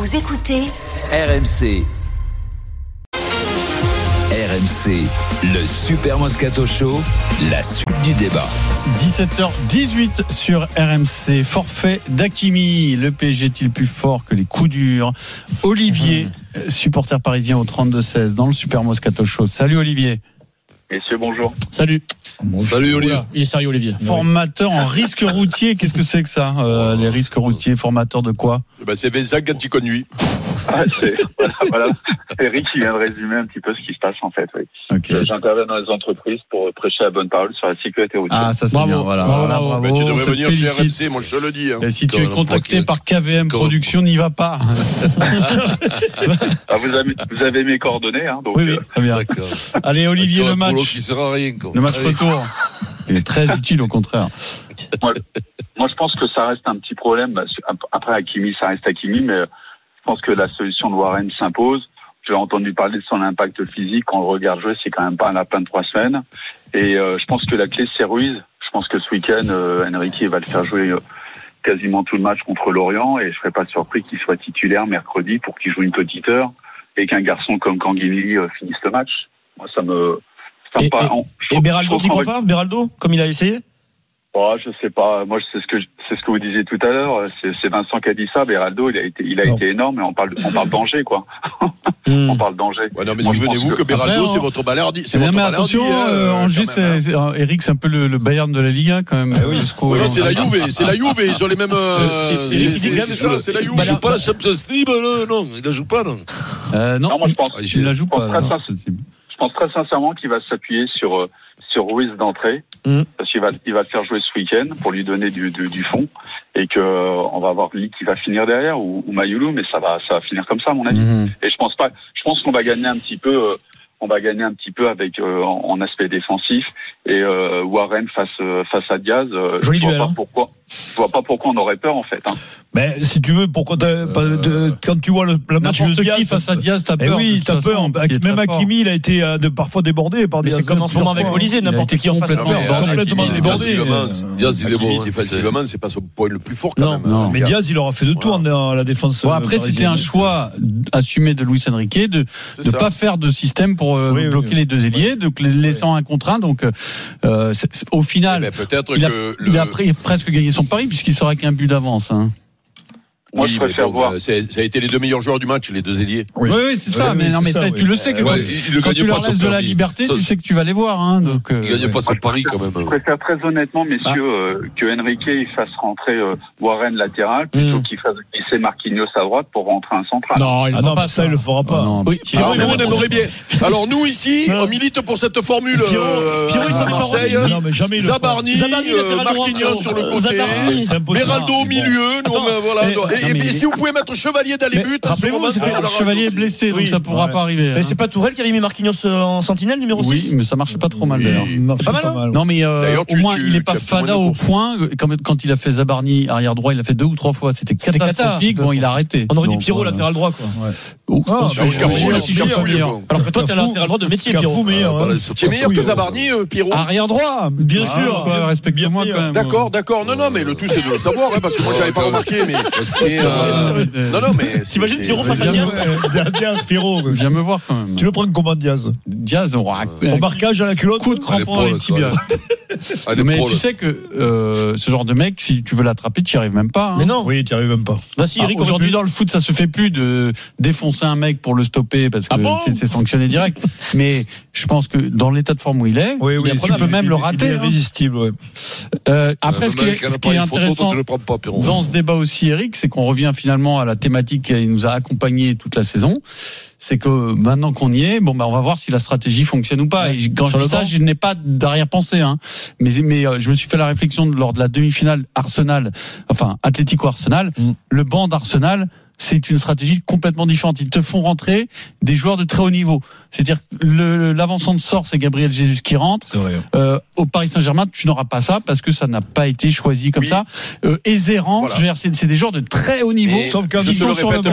Vous écoutez RMC. RMC, le Super Moscato Show, la suite du débat. 17h18 sur RMC. Forfait d'Hakimi. Le PSG est-il plus fort que les coups durs? Olivier, supporter parisien au 32-16 dans le Super Moscato Show. Salut Olivier. Messieurs, bonjour. Salut. Salut Olivier. Il est sérieux Olivier. Formateur en risque routier. Qu'est-ce que c'est que ça, les risques routiers? Formateur de quoi? C'est Vincent quand il conduit. Voilà. Eric qui vient de résumer un petit peu ce qui se passe en fait. Oui. Okay. J'interviens dans les entreprises pour prêcher la bonne parole sur la sécurité routière. Ah, ça c'est bravo. bien. Voilà. Bravo. Mais tu devrais venir chez RMC, moi je te le dis. Hein. Et si tu es contacté par KVM Production, n'y va pas. Vous avez mes coordonnées, hein, donc. Oui, très bien. D'accord. Allez Olivier, le match. Qui sert à rien, quoi. Le match retour. Il est très utile au contraire. Moi, je pense que ça reste un petit problème. Après Hakimi, ça reste Hakimi, mais je pense que la solution de Warren s'impose. J'ai entendu parler de son impact physique. Quand on le regarde jouer, c'est quand même pas un lapin de 3 semaines. Et je pense que la clé, c'est Ruiz. Je pense que ce week-end, Enrique va le faire jouer quasiment tout le match contre Lorient. Et je serais pas surpris qu'il soit titulaire mercredi pour qu'il joue une petite heure et qu'un garçon comme Kanguini finisse le match. Moi, ça me... Et Beraldo, tu crois pas, Beraldo, comme il a essayé? Oh, je sais pas. Moi, c'est ce que vous disiez tout à l'heure. C'est Vincent qui a dit ça. Beraldo, il a été énorme, mais on parle danger, quoi. On parle danger. Ouais, non, mais souvenez-vous que Beraldo, c'est votre Balerdi. C'est votre mais Balerdi. attention, Angers, Eric, c'est un peu le Bayern de la Ligue 1, quand même. Oui, non, c'est la Juve. C'est la Juve. Ils ont les mêmes, c'est ça, c'est la Juve. Il joue pas la Champions League, non. Il la joue pas, non. Non, moi, je pense. Il la joue pas. Je pense très sincèrement qu'il va s'appuyer sur Ruiz d'entrée, parce qu'il va le faire jouer ce week-end pour lui donner du fond, et que on va avoir lui qui va finir derrière ou Mayoulou, mais ça va finir comme ça à mon avis. Et je pense qu'on va gagner un petit peu avec en aspect défensif, et Warren face à Diaz. Joli je vois duel, pas pourquoi. Je vois pas pourquoi on aurait peur en fait. Hein. Mais si tu veux, pourquoi quand tu vois le match de Diaz face à Diaz, t'as peur. Oui, t'as peur. Même Hakimi, il a été parfois débordé par Diaz. C'est comme en ce moment avec Olysée, n'importe qui en face. Complètement débordé. Diaz, il est bon. Défensivement, c'est pas son point le plus fort quand même. Non, mais Diaz, il aura fait de tout en la défense. Bon, après, c'était un choix assumé de Luis Enrique de ne pas faire de système pour bloquer les deux ailiers, de les laissant un contre un. Donc, au final, il a presque gagné son pari puisqu'il sera qu'un but d'avance. Hein. Moi, je préfère voir. Ça a été les deux meilleurs joueurs du match, les deux ailiers. Oui, c'est ça. Mais tu le sais que quand tu leur laisses de la liberté, tu sais que tu vas les voir. Hein, donc, il gagne pas son pari quand même. Je préfère très honnêtement, messieurs, que Enrique il fasse rentrer Warren latéral plutôt qu'il fasse glisser Marquinhos à droite pour rentrer un central. Non, il ne ça, il le fera pas. Pierrot, on aimerait bien. Alors nous ici, on milite pour cette formule. Pierrot, à Marseille. Zabarni, Marquinhos sur le côté, Beraldo au milieu. Voilà. Et si vous pouvez mettre Chevalier dans les buts, rappelez-vous, Chevalier est blessé, donc ça pourra pas arriver. Mais c'est pas Tourelle qui avait mis Marquinhos en sentinelle numéro 6? Oui, mais ça marchait pas trop mal d'ailleurs. C'est pas mal. Non, mais au moins il est pas fada au point. Quand il a fait Zabarni arrière droit, il a fait 2 ou 3 fois. C'était catastrophique. Bon, il a arrêté. On aurait dit Pierrot latéral droit, quoi. Alors que toi, t'es latéral droit de métier, Pierrot. Tu es meilleur que Zabarni, Pierrot? Arrière droit, bien sûr. Respecte-moi quand même. D'accord. Non, mais le tout c'est de le savoir, parce que moi j'avais pas remarqué, mais. Non, mais. T'imagines Pierrot face à Diaz? Diaz, Pierrot. Viens me voir quand même. Tu le prends comment, Diaz? Diaz, au marquage à la culotte. Coup de crampon dans les tibias. Mais tu sais que ce genre de mec, si tu veux l'attraper, tu n'y arrives même pas. Mais non. Oui, tu n'y arrives même pas. Aujourd'hui, dans le foot, ça se fait plus de défoncer un mec pour le stopper parce que c'est sanctionné direct. Mais je pense que dans l'état de forme où il est, tu peux même le rater. Il est irrésistible. Après, ce qui est intéressant dans ce débat aussi, Eric, c'est qu'on revient finalement à la thématique qui nous a accompagnés toute la saison. C'est que maintenant qu'on y est, on va voir si la stratégie fonctionne ou pas. Et quand je dis ça, je n'ai pas d'arrière-pensée, hein. Mais je me suis fait la réflexion lors de la demi-finale Atlético-Arsenal. Le banc d'Arsenal, c'est une stratégie complètement différente. Ils te font rentrer des joueurs de très haut niveau. C'est-à-dire l'avancement de sort, c'est Gabriel Jesus qui rentre. C'est vrai. Au Paris Saint-Germain, tu n'auras pas ça parce que ça n'a pas été choisi comme ça. Ezerrand, voilà. C'est des joueurs de très haut niveau. Sauf qu'un je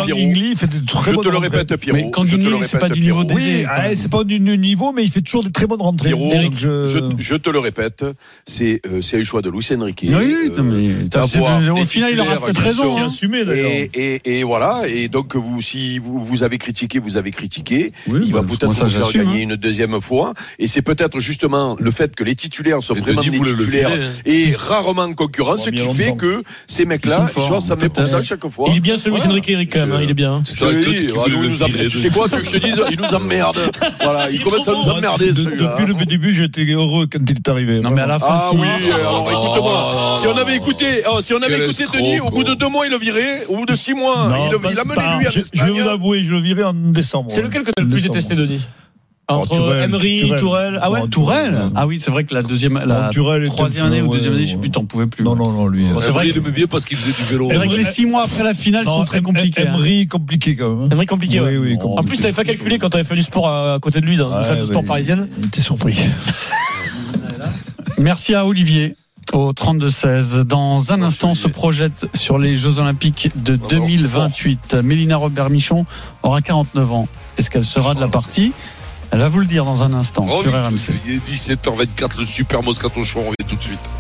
te le répète, Pierrot. Mais Kanguini, c'est pas du niveau d'Ezé. Oui, c'est pas du niveau, mais il fait toujours des très bonnes rentrées. Pierrot, je te le répète, c'est un choix de Luis Enrique. Oui, au final, il aura peut-être raison. Assumé d'ailleurs. Et voilà. voilà. Et donc, si vous avez critiqué, vous avez critiqué. Oui, il va peut-être vous faire gagner une deuxième fois. Et c'est peut-être justement le fait que les titulaires sont vraiment des titulaires et rarement en concurrence, ce qui fait que ces mecs-là, ils sont s'amener pour ça chaque fois. Il est bien ce Luis Enrique, Eric, quand même, il est bien. Tu sais quoi, tu veux que je te dise, il nous emmerde. Voilà, il commence à nous emmerder, celui-là. Depuis le début, j'étais heureux quand il est arrivé. Non, mais à la fin, ah oui, alors écoute-moi. Si on avait écouté Denis, au bout de 2 mois, il le virait. Au bout de 6 mois, il a mené lui à l'Espagne. Je vais vous avouer, je le virais en décembre. C'est lequel que tu as le plus détesté, Denis? Entre Emery, Tourelle. Ah ouais, Tourelle. Ah oui, c'est vrai que la troisième année ou deuxième année, je sais plus, t'en pouvais plus. Non, lui. C'est vrai qu'il aimait bien parce qu'il faisait du vélo. C'est vrai que les 6 mois après la finale sont très compliqués. Emery, compliqué quand même. Emery compliqué, oui. En plus, t'avais pas calculé quand t'avais fait du sport à côté de lui dans une salle de sport parisienne. T'es surpris. Merci à Olivier. Au 32-16. Dans un instant, se projette sur les Jeux Olympiques de 2028. Mélina Robert-Michon aura 49 ans. Est-ce qu'elle sera de la partie? Elle va vous le dire dans un instant sur RMC. Il est 17h24, le Super Moscato Show, on revient tout de suite.